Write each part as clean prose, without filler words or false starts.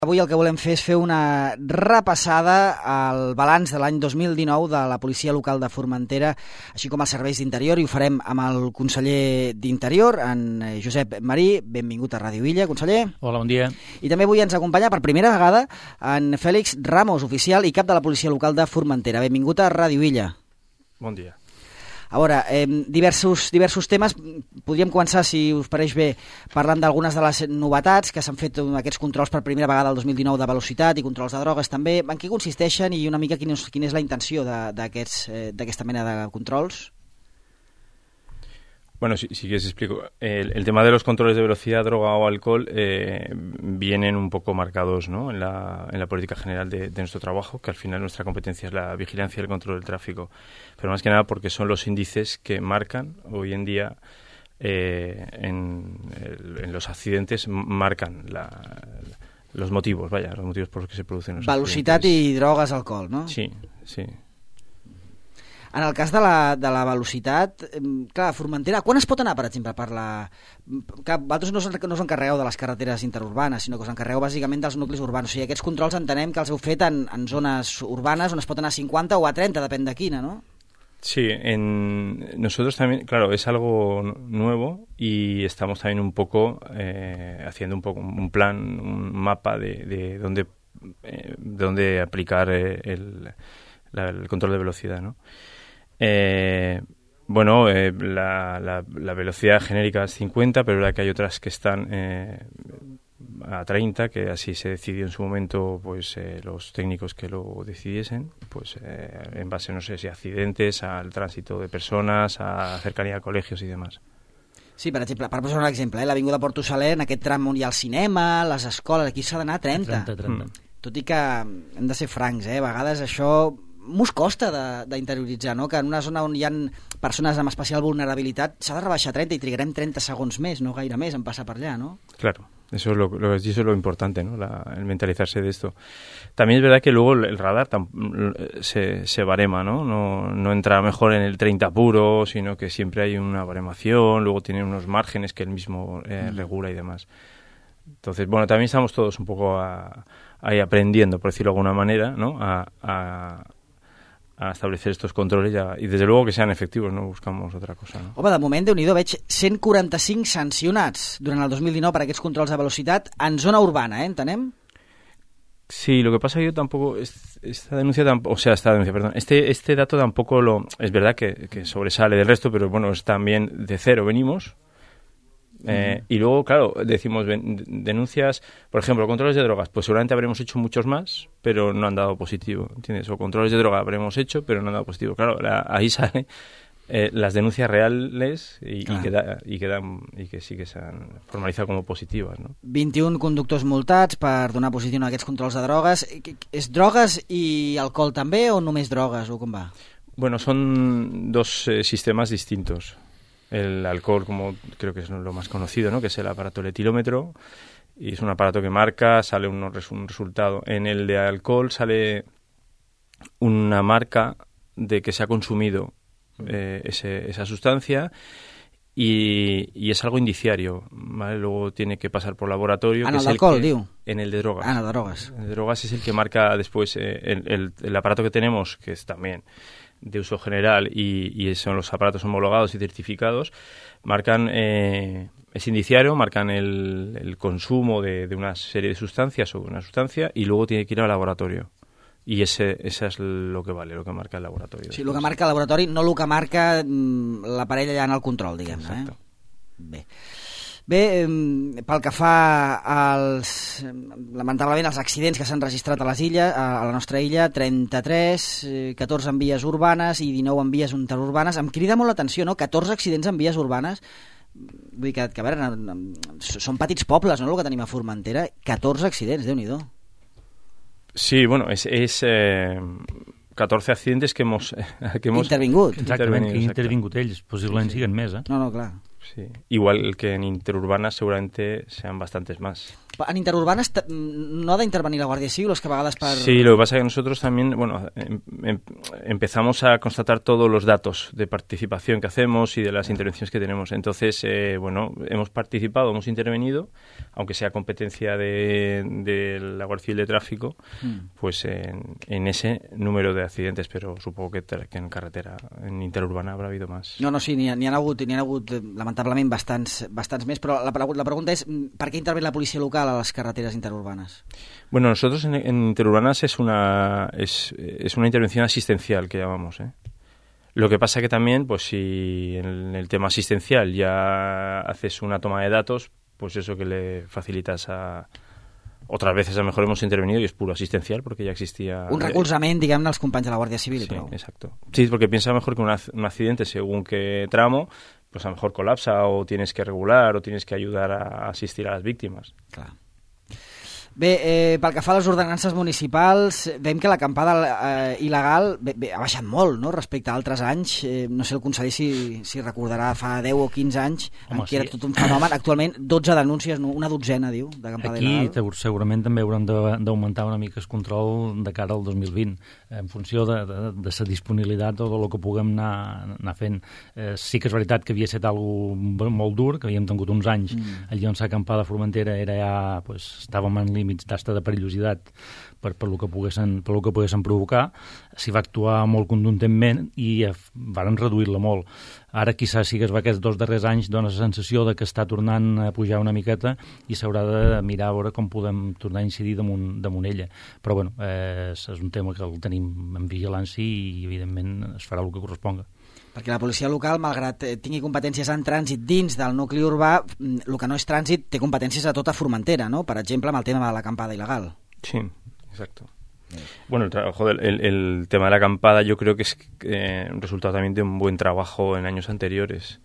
Avui el que volem fer és fer una repassada al balanç de l'any 2019 de la policia local de Formentera, així com els serveis d'interior, i ho farem amb el conseller d'Interior, en Josep Marí. Benvingut a Ràdio Illa, conseller. Hola, bon dia. I també avui ens acompanya per primera vegada en Fèlix Ramos, oficial i cap de la policia local de Formentera. Benvingut a Ràdio Illa. Bon dia. A veure, diversos temes. Podríem començar, si us pareix bé, parlant d'algunes de les novetats que s'han fet aquests controls per primera vegada el 2019 de velocitat i controls de drogues també. En què consisteixen i una mica quina és la intenció d'aquesta mena de controls? Bueno, si quieres explico. El tema de los controles de velocidad, droga o alcohol vienen un poco marcados, ¿no?, en la política general de nuestro trabajo, que al final nuestra competencia es la vigilancia y el control del tráfico. Pero más que nada porque son los índices que marcan hoy en día en los accidentes, marcan los motivos, los motivos por los que se producen los Velocitat accidentes. I drogues, alcohol, no? Sí, sí. En el cas de la velocitat, clar, a Formentera, quan es pot anar, per exemple, per la... Clar, vosaltres no us encarregueu de les carreteres interurbanes, sinó que us encarregueu bàsicament dels nuclis urbans. O sigui, aquests controls entenem que els heu fet en zones urbanes on es pot anar a 50 o a 30, depèn de quina, no? Sí, nosotros también, claro, es algo nuevo y estamos también un poco haciendo un poco un plan, un mapa de dónde aplicar el control de velocidad, ¿no? La velocidad genérica es 50, pero la que hay otras que están a 30, que así se decidió en su momento, pues los técnicos que lo decidiesen, pues en base, no sé, si a accidentes, al tránsito de personas, a cercanía a colegios y demás. Sí, per exemple, per posar un exemple, l'Avinguda Porto Saler, en aquest tram on hi ha el cinema, les escoles, aquí s'ha d'anar a 30. 30. Tot i que hem de ser francs, a vegades això mos costa d'interioritzar, no? Que en una zona on hi ha persones amb especial vulnerabilitat s'ha de rebaixar a 30 i trigarem 30 segons més, no gaire més, en passar per allà, no? Claro, eso es lo importante, ¿no? El mentalizarse de esto. También es verdad que luego el radar se barema, ¿no? No entra mejor en el 30 puro, sino que siempre hay una baremación, luego tiene unos márgenes que él mismo regula y demás. Entonces, bueno, también estamos todos un poco ahí aprendiendo, por decirlo de alguna manera, ¿no?, a establecer estos controles y desde luego que sean efectivos, no buscamos otra cosa, ¿no? Home, de moment, Déu-n'hi-do, veig 145 sancionats durant el 2019 per aquests controls de velocitat en zona urbana, entenem? Sí, lo que pasa yo tampoco, este dato tampoco es verdad que sobresale del resto, pero bueno, es también de cero venimos. Y luego, claro, decimos denuncias, por ejemplo, controles de drogas, pues seguramente habremos hecho muchos más, pero no han dado positivo, ¿entiendes? O controles de droga habremos hecho, pero no han dado positivo. Claro, ahí salen las denuncias reales y que sí que se han formalizado como positivas, ¿no? 21 conductors multats per donar positiu en aquests controls de drogues. És drogues i alcohol també o només drogues, o com va? Bueno, son dos sistemas distintos. El alcohol, como creo que es lo más conocido, ¿no?, que es el aparato etilómetro, y es un aparato que marca, sale un resultado. En el de alcohol sale una marca de que se ha consumido esa sustancia y es algo indiciario, ¿vale? Luego tiene que pasar por laboratorio. En el de alcohol, diu? En el de drogas. En el de drogas. El de drogas es el que marca después el aparato que tenemos, que es también de uso general y son los aparatos homologados y certificados, marcan, es indiciario, marcan el consumo de una serie de sustancias o de una sustancia y luego tiene que ir al laboratorio. Y ese es lo que vale, lo que marca el laboratorio. Sí, el que marca el laboratori, no el que marca l'aparell allà en el control, diguem-ne. Exacte. Bé, pel que fa lamentablement als accidents que s'han registrat a les illes, a la nostra illa, 33, 14 en vies urbanes i 19 en vies interurbanes. Em crida molt l'atenció, no?, 14 accidents en vies urbanes. Vull dir que a veure, són petits pobles, no?, el que tenim a Formentera. 14 accidents, Déu-n'hi-do. Sí, bueno, es 14 accidentes que hemos intervingut. Exactament, que intervingut ells, possiblement siguen més, No, clar. Sí. Igual que en interurbanas seguramente sean bastantes más. En interurbanes no ha de intervenir la Guardia Civil, es que a vegades per... Sí, lo que pasa es que nosotros también, empezamos a constatar todos los datos de participación que hacemos y de las intervenciones que tenemos. Entonces, hemos participado, hemos intervenido, aunque sea competencia de la Guardia Civil de Tráfico, pues en ese número de accidentes, pero supongo que en carretera, en interurbana habrá habido más. No, sí, n'hi ha hagut lamentablement bastants més, però la pregunta és per què intervé la policia local a las carreteras interurbanas? Bueno, nosotros en interurbanas es una intervención asistencial que llamamos, ¿eh? Lo que pasa que también, pues si en el tema asistencial ya haces una toma de datos, pues eso que le facilitas a... Otras veces a lo mejor hemos intervenido y es puro asistencial porque ya existía... Un recolzament, diguem-ne, als companys de la Guàrdia Civil. Sí, però... exacto. Sí, porque piensa mejor que un accidente según qué tramo, pues a lo mejor colapsa o tienes que regular o tienes que ayudar a asistir a las víctimas. Clar. Bé, pel que fa a les ordenances municipals, veiem que l'acampada il·legal ha baixat molt, no?, respecte a altres anys. No sé el conseller si recordarà fa 10 o 15 anys en què era tot un fenomen. Actualment 12 denúncies, una dotzena, diu, d'acampada il·legal. Aquí segurament també haurem d'augmentar una mica el control de cara al 2020, en funció de la disponibilitat o del que puguem anar fent. Sí que és veritat que havia estat algo molt dur, que havíem tingut uns anys allí on l'acampada Formentera era ja, pues, estàvem en límits d'asta de perillositat per lo que poguessin provocar. S'hi va actuar molt contundentment i varen reduir-la molt. Ara, quizás sí que es va aquests 2 darrers anys, dona la sensació de que està tornant a pujar una miqueta i s'haurà de mirar a veure com podem tornar a incidir damunt ella. Però, bueno, és un tema que el tenim en vigilància i, evidentment, es farà el que corresponga. Perquè la policia local, malgrat tingui competències en trànsit dins del nucli urbà, el que no és trànsit té competències a tota Formentera, ¿no? Per exemple, amb el tema de l'acampada il·legal. Sí, exacto. Bueno, el tema de la acampada yo creo que es resultado también de un buen trabajo en años anteriores.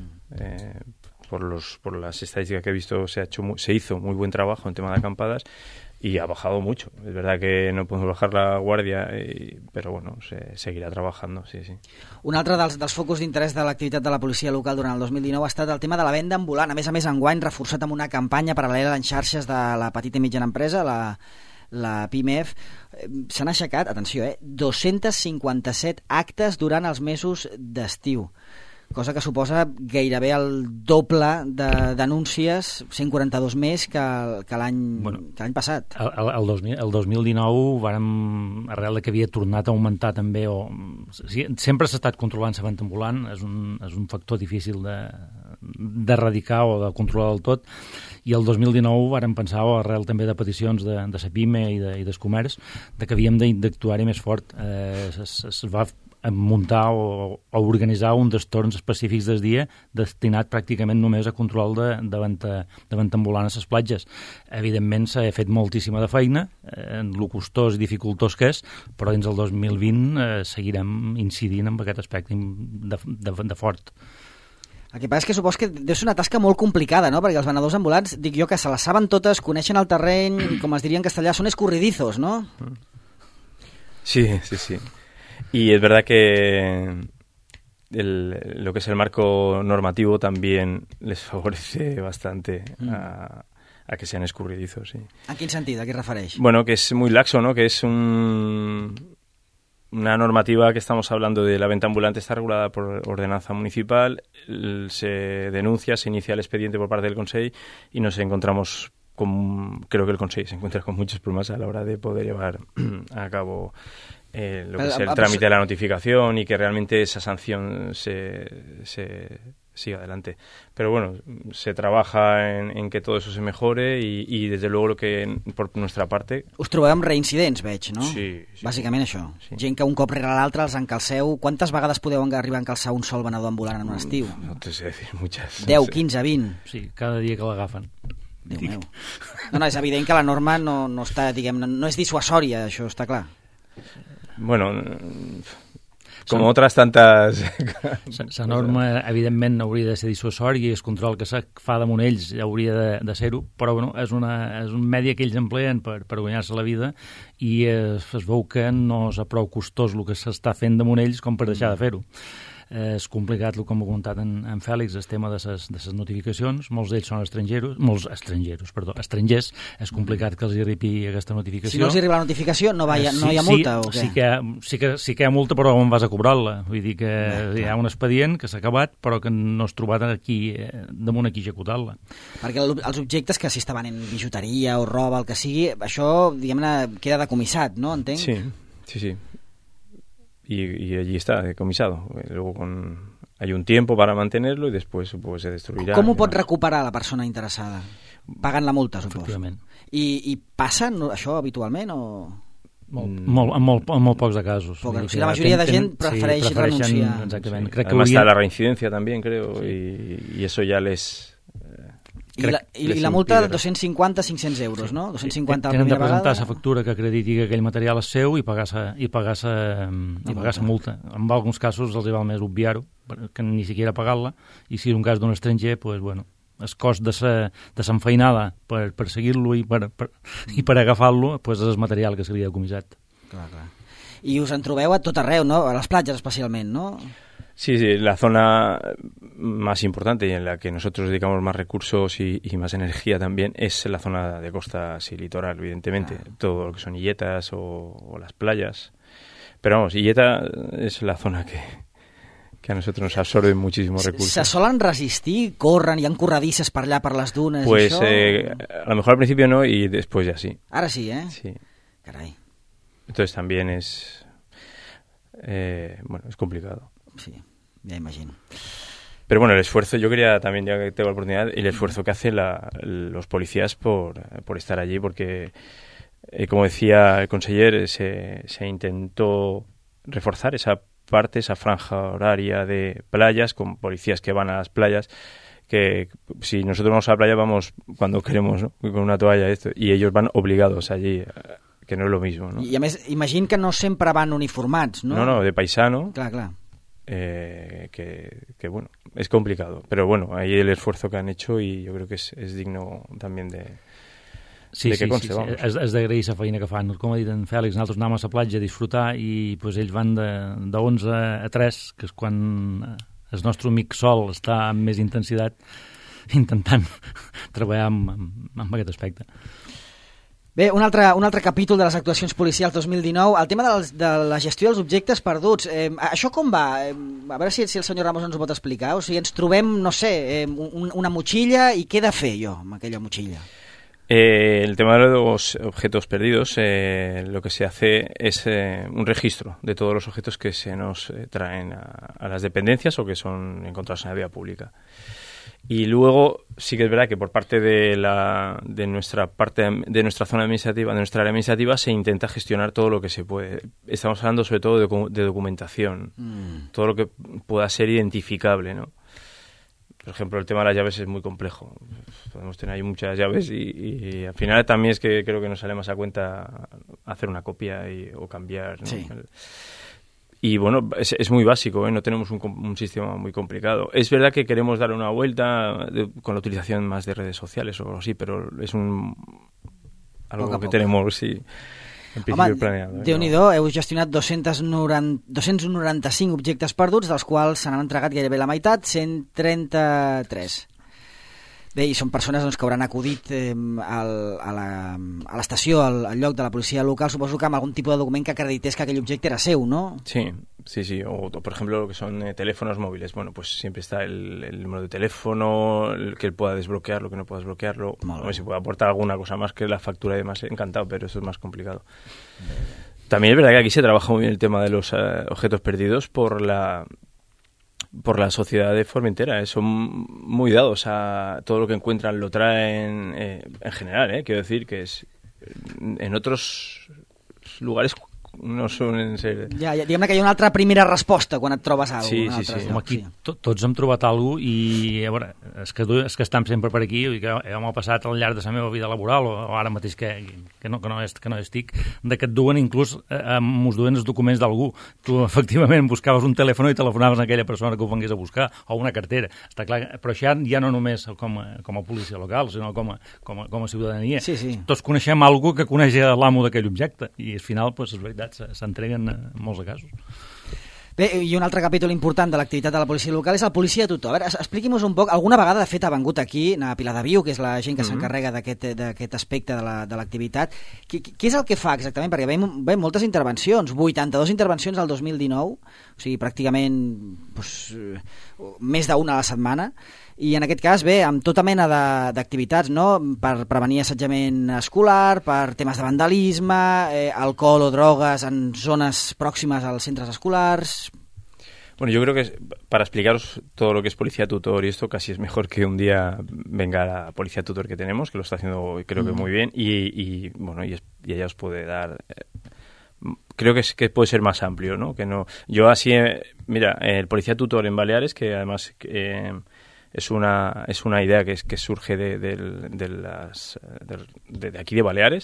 Por las estadísticas que he visto, se hizo muy buen trabajo en tema de acampadas y ha bajado mucho. Es verdad que no podemos bajar la guardia, pero bueno, se seguirà trabajando, sí. Un altre dels focus d'interès de l'activitat de la policia local durant el 2019 ha estat el tema de la venda ambulant. A més, enguany reforçat amb una campanya paral·lela en xarxes de la petita i mitjana empresa, la PIMEF. S'han aixecat, atenció, 257 actes durant els mesos d'estiu, cosa que suposa gairebé el doble de denúncies, 142 més que l'any passat. El 2019 vàrem, arrel de que havia tornat a augmentar també, sempre s'ha estat controlant la venda ambulant, és un factor difícil d'erradicar o de controlar del tot, i el 2019 vàrem pensar, arrel també de peticions de la PIME i del comerç, de que havíem d'actuar-hi més fort. Es va muntar o organitzar un dels torns específics del dia destinat pràcticament només a control de venda ambulant a les platges. Evidentment s'ha fet moltíssima de feina, en lo costós i dificultós que és, però dins el 2020 seguirem incidint en aquest aspecte de fort. El que passa és que supos que deu ser una tasca molt complicada, no?, perquè els venedors ambulants, dic jo, que se les saben totes, coneixen el terreny, com es diria en castellà, són escorridizos, no? Sí. Y es verdad que lo que es el marco normativo también les favorece bastante a que sean escurridizos. Sí. ¿En quin sentit? A què refereix? Bueno, que es muy laxo, ¿no? Que es una normativa que estamos hablando de la venta ambulante, está regulada por ordenanza municipal, se denuncia, se inicia el expediente por parte del Consell y nos encontramos creo que el Consell se encuentra con muchos problemas a la hora de poder llevar a cabo lo que es el trámite de la notificación y que realmente esa sanción se siga adelante. Pero bueno, se trabaja en que todo eso se mejore y desde luego lo que por nuestra parte... Us trobeu amb reincidents, veig, no? Sí. Bàsicament això. Sí. Gent que un cop rere l'altre els encalceu. Quantes vegades podeu arribar a encalçar un sol venedor ambulant en un estiu? No te sé decir, muchas. 10, 15, 20? Sí, cada dia que l'agafen. Déu meu. No, és evident que la norma no està, diguem, no és dissuasòria, això està clar. Bueno, com otras tantas... La norma, evidentment, hauria de ser dissuasòria i el control que se fa damunt ells hauria de ser-ho, però bueno, és un medi que ells empleen per guanyar-se la vida i es veu que no és prou costós el que s'està fent damunt ells com per deixar de fer-ho. És complicat, com ho ha comentat en Fèlix, el tema de les notificacions. Molts d'ells són estrangers. És complicat que els arribi aquesta notificació. Si no els arriba la notificació, no hi ha multa o què? Sí que hi ha multa, però on vas a cobrar-la? Vull dir que hi ha un expedient que s'ha acabat, però que no has trobat aquí damunt aquí executar-la. Perquè els objectes que si estaven en bijuteria o roba, el que sigui, això, diguem-ne, queda decomissat, ¿no? Entenc? Sí. Y allí está decomisado. Luego hay un tiempo para mantenerlo y después pues, se destruirá. Com ho pot recuperar la persona interessada? Pagant la multa, suposo. Efectivament. I passa això habitualment o...? En molt pocs de casos. O sigui, la majoria de gent prefereix renunciar. Exactament. Sí. Además está la reincidencia también, creo, y eso ya les... I la multa de 250-500 euros, no? 250 la primera vegada. Tenen de presentar la factura que acrediti que aquell material és seu i pagar la multa. En alguns casos els val més obviar-ho, que ni siquiera pagar-la, i si és un cas d'un estranger, pues, bueno, el cost de s'enfeinada per seguir-lo i per agafar-lo pues, és el material que s'havia decomissat. Clar. I us en trobeu a tot arreu, no? A les platges especialment, no? Sí, la zona más importante y en la que nosotros dedicamos más recursos y más energía también es la zona de costa, sí, litoral, evidentemente. Todo lo que son illetas o las playas. Pero vamos, Illeta es la zona que a nosotros nos absorbe muchísimos recursos. ¿Se solen resistir? ¿Corren? ¿Hi ha corredisses per allà, per les dunes? Pues a lo mejor al principio no y después ya sí. Ahora sí, ¿eh? Sí. Caray. Entonces también es... es complicado. Sí, ya imagino. Pero bueno, el esfuerzo, yo quería también, ya que tengo la oportunidad, el esfuerzo que hacen los policías por estar allí, porque, como decía el conseller, se intentó reforzar esa parte, esa franja horaria de playas, con policías que van a las playas, que si nosotros vamos a la playa vamos cuando queremos, ¿no? Con una toalla y ellos van obligados allí, que no es lo mismo, ¿no? I a més, imagino que no sempre van uniformats, ¿no? No, de paisano. Clar. Que bueno, es complicado, pero bueno, ahí el esfuerzo que han hecho y yo creo que es digno también de que conste, vamos. És d'agrair la feina que fan. Com ha dit en Fèlix, nosaltres anàvem a la platja a disfrutar i pues, ells van de 11 a 3, que és quan el nostre amic Sol està amb més intensitat intentant treballar amb aquest aspecte. Bé, un altre capítol de les actuacions policials 2019, el tema de la gestió dels objectes perduts. Això com va? A veure si el senyor Ramos ens ho pot explicar. O sigui, ens trobem, no sé, una motxilla i què he de fer jo amb aquella motxilla? El tema de los objetos perdidos, lo que se hace es un registro de todos los objetos que se nos traen a las dependencias o que son encontrados en la vía pública. Y luego sí que es verdad que por parte de nuestra zona administrativa, de nuestra área administrativa, se intenta gestionar todo lo que se puede. Estamos hablando sobre todo de documentación, todo lo que pueda ser identificable, ¿no? Por ejemplo, el tema de las llaves es muy complejo. Podemos tener ahí muchas llaves y al final también es que creo que nos sale más a cuenta hacer una copia o cambiar, ¿no? Sí. Y bueno, es muy básico, ¿eh? No tenemos un sistema muy complicado. Es verdad que queremos dar una vuelta con la utilización más de redes sociales o algo así, pero es algo que tenemos, sí, en principio planeado. Déu-n'hi-do, heu gestionat 295 objectes perduts, dels quals se n'han entregat gairebé la meitat, 133. Bé, i són persones doncs, que hauran acudit a l'estació, al lloc de la policia local, suposo que amb algun tipus de document que acredités que aquell objecte era seu, ¿no? Sí. O por ejemplo, lo que son teléfonos móviles. Bueno, pues siempre está el número de teléfono, que él pueda desbloquearlo, que no pueda desbloquearlo. A ver si puede aportar alguna cosa más que la factura y demás. Encantado, pero eso es más complicado. También es verdad que aquí se trabaja muy bien el tema de los objetos perdidos por la sociedad de Formentera. Son muy dados a todo lo que encuentran, lo traen en general, quiero decir que en otros lugares no suelen ser... Ja, diguem-ne que hi ha una altra primera resposta quan et trobes alguna cosa. Sí. Aquí tots hem trobat alguna cosa i a veure, és que estem sempre per aquí, que m'ha passat al llarg de la meva vida laboral o ara mateix que no estic, que et duen inclús ens duen els documents d'algú. Tu efectivament buscaves un telèfon i telefonaves a aquella persona que ho vengués a buscar, o una cartera. Està clar, però això ja no només com a policia local, sinó com a ciutadania. Sí. Tots coneixem algú que coneix l'amo d'aquell objecte i al final, és veritat, s'entreguen en molts de casos. Bé, i un altre capítol important de l'activitat de la policia local és el policia tutor. A veure, expliqui'm un poc, alguna vegada, de fet, ha vengut aquí a Pilar de Viu, que és la gent que s'encarrega d'aquest aspecte de l'activitat. Què és el que fa exactament? Perquè veiem moltes intervencions, 82 intervencions al 2019, o sigui, pràcticament més d'una a la setmana, i en aquest cas, bé, amb tota mena d'activitats, no?, per prevenir assetjament escolar, per temes de vandalisme, alcohol o drogues en zones pròximes als centres escolars. Bueno, yo creo que para explicaros todo lo que es policía tutor y esto, casi es mejor que un día venga la policía tutor que tenemos, que lo está haciendo creo que muy bien, y ella os puede dar... creo que puede ser más amplio, ¿no? Que no, yo así, mira, el policía tutor en Baleares, que además es una idea que surge de aquí de Baleares,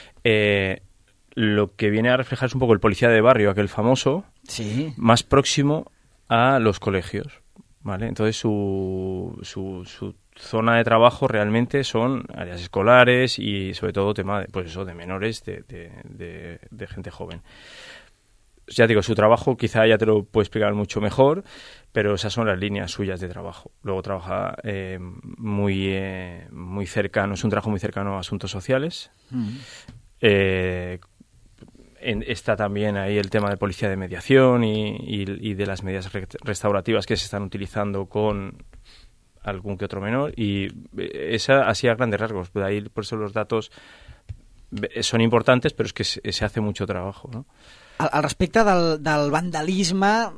lo que viene a reflejar es un poco el policía de barrio, aquel famoso, sí, más próximo a los colegios, ¿vale? Entonces su zona de trabajo realmente son áreas escolares y sobre todo tema de menores, de gente joven. Ya digo, su trabajo quizá ya te lo puedo explicar mucho mejor, pero esas son las líneas suyas de trabajo. Luego trabaja muy cercano, es un trabajo muy cercano a asuntos sociales. Está también ahí el tema de policía de mediación y de las medidas restaurativas que se están utilizando con algún que otro menor, y esa así a grandes rasgos. De ahí, por eso los datos son importantes, pero es que se hace mucho trabajo, ¿no? Al respecte del vandalisme,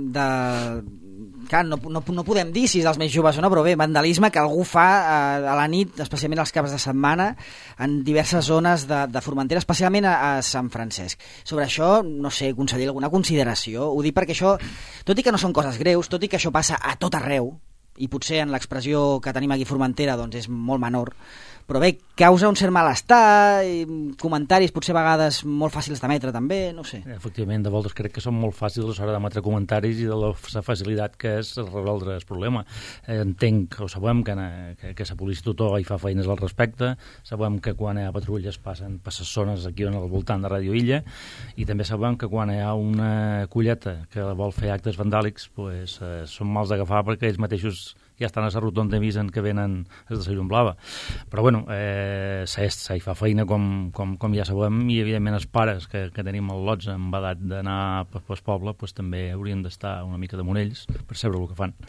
clar, no podem dir si és dels més joves o no, però bé, vandalisme que algú fa a la nit, especialment als caps de setmana, en diverses zones de Formentera, especialment a Sant Francesc. Sobre això, no sé, conseller, alguna consideració? Ho dic perquè això, tot i que no són coses greus, tot i que això passa a tot arreu, i potser en l'expressió que tenim aquí a Formentera doncs és molt menor, però bé, causa un cert malestar, i comentaris potser a vegades molt fàcils d'emetre també, no sé. Efectivament, de voltes crec que són molt fàcils a l'hora d'emetre comentaris i de la facilitat que és resoldre el problema. Entenc, o sabem que la policia tutor hi fa feines al respecte, sabem que quan hi ha patrulles passen per les zones aquí al voltant de Radio Illa, i també sabem que quan hi ha una colleta que vol fer actes vandàlics pues, són mals d'agafar perquè ells mateixos ja estan a la rotonda i avisen que venen els de la llum blava. Però bueno, hi fa feina com ja sabem, i evidentment els pares que tenim el lots amb edat d'anar pel poble pues, també haurien d'estar una mica damunt ells per saber el que fan.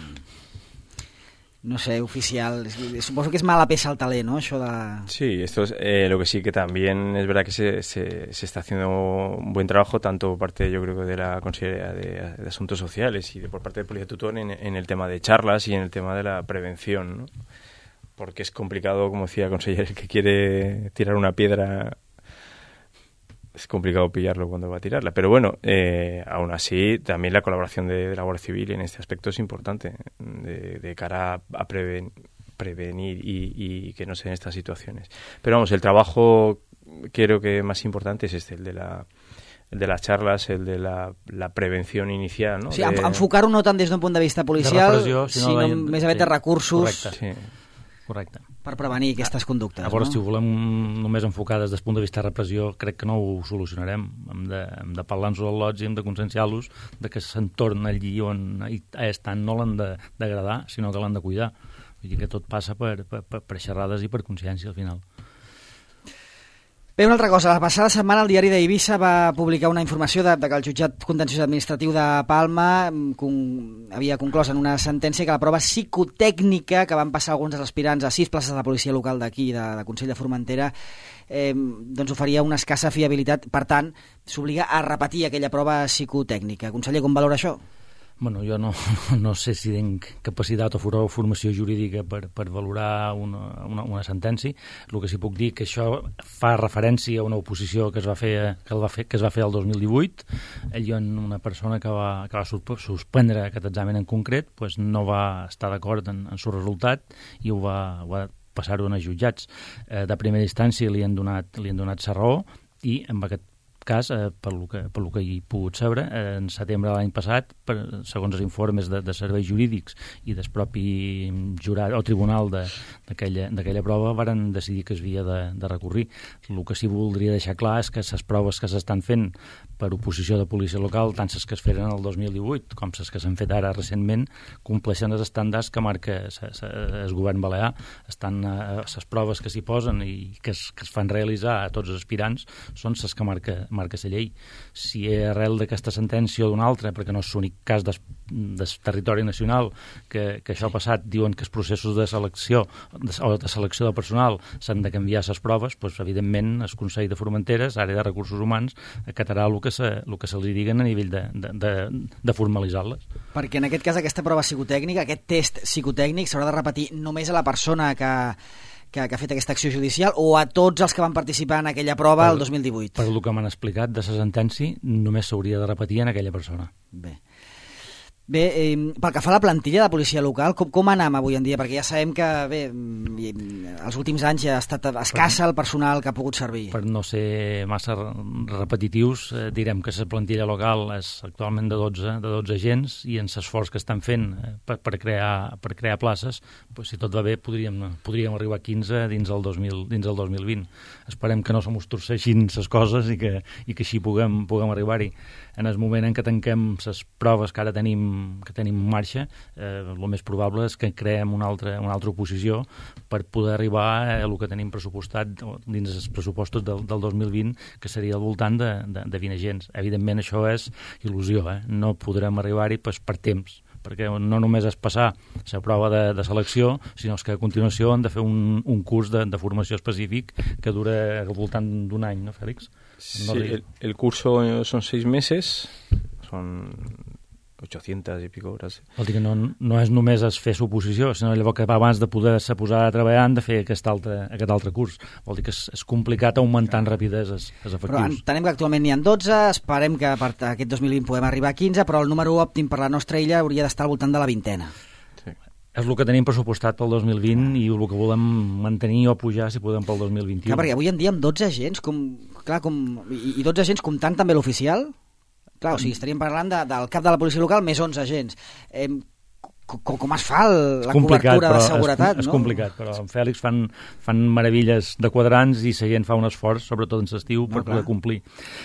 No sé, oficial, supongo que es mala pesa al talé, ¿no? Eso da... Sí, esto es lo que sí que también es verdad que se está haciendo un buen trabajo, tanto por parte, yo creo, de la Consejería de Asuntos Sociales y por parte de Policía Tutor en el tema de charlas y en el tema de la prevención, ¿no? Porque es complicado, como decía el consejero, el que quiere tirar una piedra, es complicado pillarlo cuando va a tirarla. Pero bueno, aún así, también la colaboración de la Guardia Civil en este aspecto es importante, de cara a prevenir y que no se den estas situaciones. Pero vamos, el trabajo creo que más importante es el de las charlas, el de la prevención inicial, ¿no? Sí, enfocar-ho no tant des d'un punt de vista policial, sinó més aviat de recursos... Correcte. Sí. Correcte. Per prevenir aquestes conductes. Llavors, no? Si ho volem només enfocar des del punt de vista de repressió, crec que no ho solucionarem. Hem de parlar-nos als lots i hem de conscienciar-los de que l'entorn allí on estan no l'han de degradar, sinó que l'han de cuidar. Vull dir que tot passa per xerrades i per consciència, al final. Bé, una altra cosa. La passada setmana el diari d'Eivissa va publicar una informació de que el jutjat contenciós administratiu de Palma havia conclòs en una sentència que la prova psicotècnica que van passar alguns dels aspirants a 6 places de policia local d'aquí, de Consell de Formentera, doncs oferia una escassa fiabilitat. Per tant, s'obliga a repetir aquella prova psicotècnica. Conseller, com valora això? Bueno, jo no sé si tinc capacitat o formació jurídica per valorar una sentència. El que sí puc dir que això fa referència a una oposició que es va fer el 2018. Ell, una persona que va suspendre aquest examen en concret, pues no va estar d'acord en el seu resultat i ho va passar-ho als jutjats. De primera instància li han donat la raó, i amb aquest cas, per lo que he pogut saber, en setembre de l'any passat, segons els informes de serveis jurídics i del propi jurat o tribunal d'aquella prova, varen decidir que es havia de recórrer. El que sí voldria deixar clar és que les proves que s'estan fent per oposició de policia local, tant les que es feren el 2018 com les que s'han fet ara recentment, compleixen els estàndards que marca el govern balear. Estan les proves que s'hi posen i que es fan realitzar a tots els aspirants són les que marca la llei. Si arrel d'aquesta sentència o d'una altra, perquè no és l'únic cas del territori nacional que això ha passat, diuen que els processos de selecció o de selecció de personal s'han de canviar les proves, doncs, evidentment el Consell de Formenteres, àrea de recursos humans, acatarà el que se li diguen a nivell de formalitzar-les. Perquè en aquest cas aquesta prova psicotècnica, aquest test psicotècnic s'haurà de repetir només a la persona que ha fet aquesta acció judicial o a tots els que van participar en aquella prova el 2018? Per el que m'han explicat de la sentència, només s'hauria de repetir en aquella persona. Bé, pel que fa a la plantilla de policia local, com anem avui en dia? Perquè ja sabem que, els últims anys ja ha estat escassa el personal que ha pogut servir. Per no ser massa repetitius, direm que la plantilla local és actualment de 12 agents i en l'esforç que estan fent per crear places, si tot va bé, podríem arribar a 15 dins el 2020. Esperem que no se mos torceixin les coses i que així puguem arribar-hi. En el moment en què tanquem les proves que ara tenim en marxa, el més probable és que creem una altra oposició per poder arribar a el que tenim pressupostat dins els pressupostos del 2020, que seria al voltant de 20 agents. Evidentment això és il·lusió, no podrem arribar-hi per temps, perquè no només és passar la prova de selecció, sinó que a continuació han de fer un curs de formació específic que dura al voltant d'un any, ¿no, Félix? Sí, el curso son 6 meses, son 800 i pico hores. Vol dir que no és només fer suposició, sinó llavors que abans de poder-se posar a treballar han de fer aquest altre curs. Vol dir que és complicat augmentar en rapidesa els efectius. Però entenem que actualment n'hi ha 12, esperem que per aquest 2020 podem arribar a 15, però el número òptim per la nostra illa hauria d'estar al voltant de la 20ena. Sí. És el que tenim pressupostat pel 2020 i el que volem mantenir o pujar si podem pel 2021. Clar, perquè avui en dia amb 12 agents, i 12 agents comptant també l'oficial, clar, o sigui, estaríem parlant del cap de la policia local més 11 agents. Com es fa la cobertura de seguretat? És complicat, però en Fèlix fan meravilles de quadrants i la gent fa un esforç, sobretot en l'estiu, per poder complir.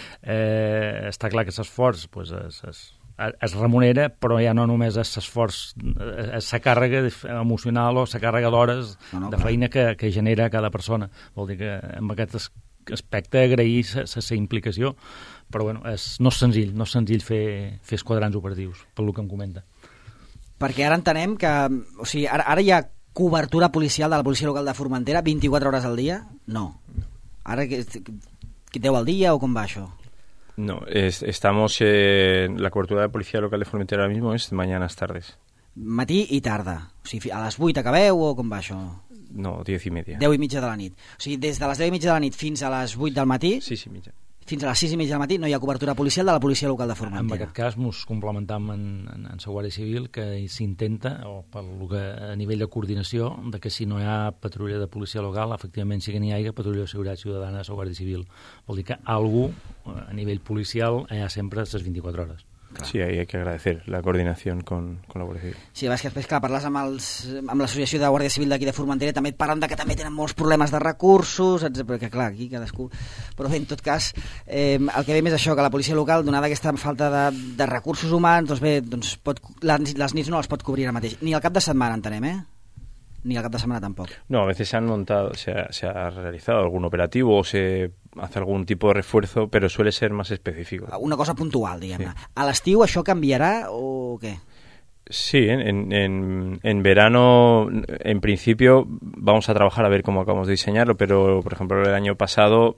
Està clar que l'esforç es remunera, però ja no només és l'esforç, és la càrrega emocional o la càrrega d'hores de feina que genera cada persona. Vol dir que amb aquest aspecte agrair la implicació, però bueno, no és senzill fer els quadrants operatius, pel que em comenta. Perquè ara entenem que, o sigui, ara hi ha cobertura policial de la policia local de Formentera 24 hores al dia? No. Ara 10 al dia o com va això? No, estamos la cobertura de policía local de Formentera ahora mismo es mañanas, tardes. Matí i tarda. O sigui, a les 8 acabeu o com va això? No, 10:30. 10:30 de la nit. O sigui, des de les 10:30 de la nit fins a les 8 del matí... 6:30. Fins a les 6:30 del matí no hi ha cobertura policial de la policia local de Formentera. En aquest cas ens complementam en la Guàrdia Civil, que s'intenta, o a nivell de coordinació, de que si no hi ha patrulla de policia local, efectivament sí que n'hi hagi patrulla de seguretat ciutadana de la Guàrdia Civil. Vol dir que algú, a nivell policial, hi ha sempre les 24 hores. Clar. Sí, ahí hay que agradecer la coordinación con la Guàrdia Civil. Sí, és que després, clar, parles amb l'associació de Guàrdia Civil d'aquí de Formentera, també et parlen que també tenen molts problemes de recursos, perquè clar, aquí cadascú... Però bé, en tot cas, el que veiem és això, que la policia local, donada aquesta falta de recursos humans, doncs bé, les nits no les pot cobrir ara mateix. Ni al cap de setmana, entenem, Ni al cap de semana tampoco. No, a veces se ha realizado algún operativo o se hace algún tipo de refuerzo, pero suele ser más específico. Una cosa puntual, diguem-ne. Sí. A l'estiu això canviarà o què? Sí, en verano, en principio, vamos a trabajar a ver cómo acabamos de diseñarlo, pero, por ejemplo, el año pasado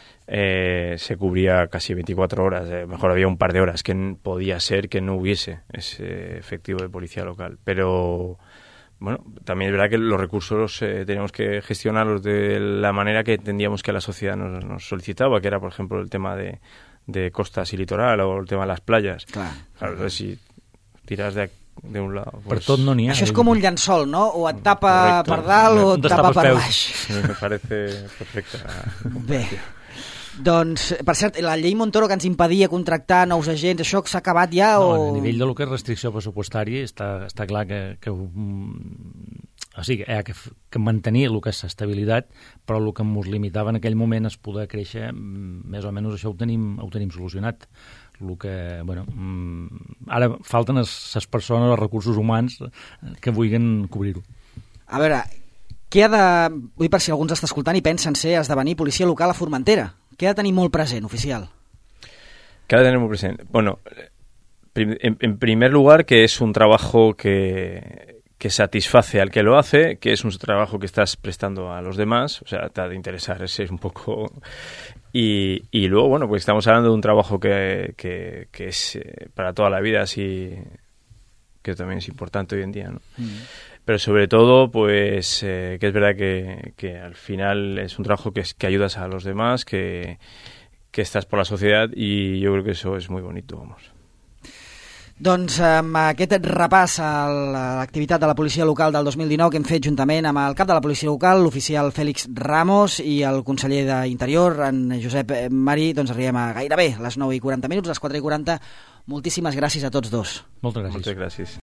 se cubría casi 24 horas. Mejor había un par de horas que podía ser que no hubiese ese efectivo de policía local, pero... Bueno, también es verdad que los recursos teníamos que gestionarlos de la manera que entendíamos que la sociedad nos solicitaba, que era, por ejemplo, el tema de costas y litoral o el tema de las playas. Claro, si tiras de un lado... Pues... Per tot no n'hi ha. Això és com un llençol, no? O et tapa per dalt o et tapa per baix. Me parece perfecta. Bé. Doncs, per cert, la llei Montoro que ens impedia contractar nous agents, això s'ha acabat ja? No, o... a nivell de lo que és restricció pressupostària està clar que o sigui, que mantenir el que és estabilitat, però el que ens limitava en aquell moment és poder créixer, més o menys això ho tenim solucionat. El que, bueno, ara falten les persones, els recursos humans que vulguin cobrir-ho. A veure, què ha de... Vull per si algú ens està escoltant i pensa en ser esdevenir policia local a Formentera. Què ha de tenir molt present, oficial? ¿Qué ha de tener muy presente? Bueno, en primer lugar, que es un trabajo que satisface al que lo hace, que es un trabajo que estás prestando a los demás, o sea, te ha de interesar ese un poco... Y luego, bueno, pues estamos hablando de un trabajo que es para toda la vida, así que también es importante hoy en día, ¿no? Pero sobre todo, pues, que es verdad que al final es un trabajo que ayudas a los demás, que estás por la sociedad, y yo creo que eso es muy bonito, vamos. Doncs amb aquest repàs a l'activitat de la policia local del 2019 que hem fet juntament amb el cap de la policia local, l'oficial Fèlix Ramos, i el conseller d'Interior, en Josep Marí, doncs arribem a gairebé les 9:40, les 4:40. Moltíssimes gràcies a tots dos. Moltes gràcies. Moltes gràcies.